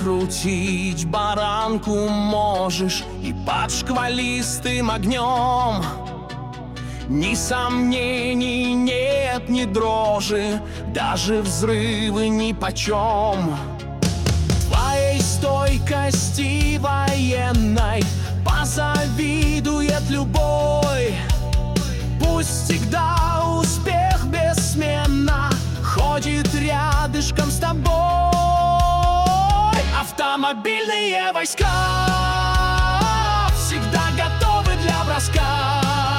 крутить баранку можешь и под шквалистым огнем. Ни сомнений нет, ни дрожи, даже взрывы нипочем. Твоей стойкости военной позавидует любой. Пусть всегда успех бессменно ходит рядышком с тобой. Автомобильные войска всегда готовы для броска.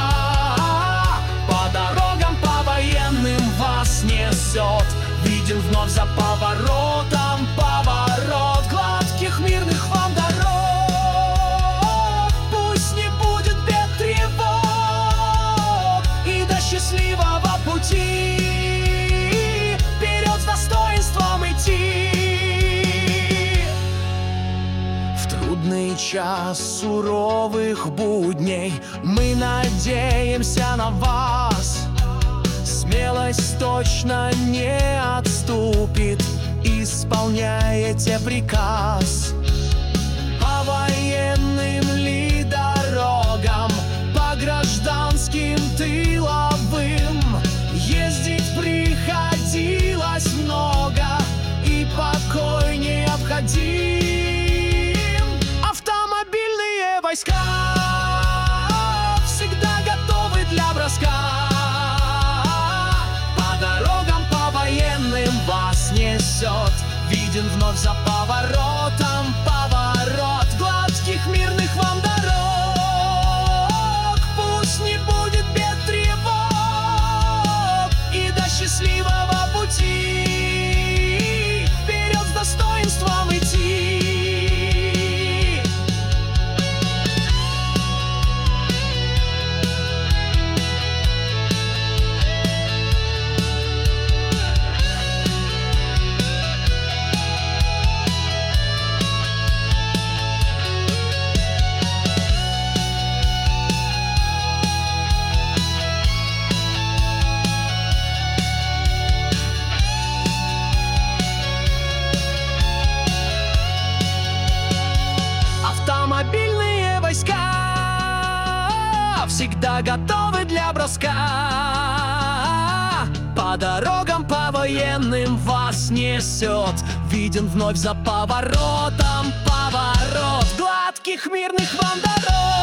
По дорогам, по военным вас несет. Виден вновь за поворотом поворот гладких мирных вам дорог. Пусть не будет бед, тревог, и до счастливого пути вперед с достоинством идти. В трудный час суровых будней мы надеемся на вас. Смелость точно не отступит, исполняете приказ. По военным ли дорогам, по гражданским тыловым ездить приходилось много, и покой необходим. Автомобильные войска всегда готовы для броска. Вас несет, виден вновь за поворотом поворот гладких мирных вам дорог. Пусть не будет бед, тревог, и до счастливого пути вперед с достоинством идти. Автомобильные войска всегда готовы для броска. По дорогам, по военным вас несет. Виден вновь за поворотом поворот гладких мирных вам дорог.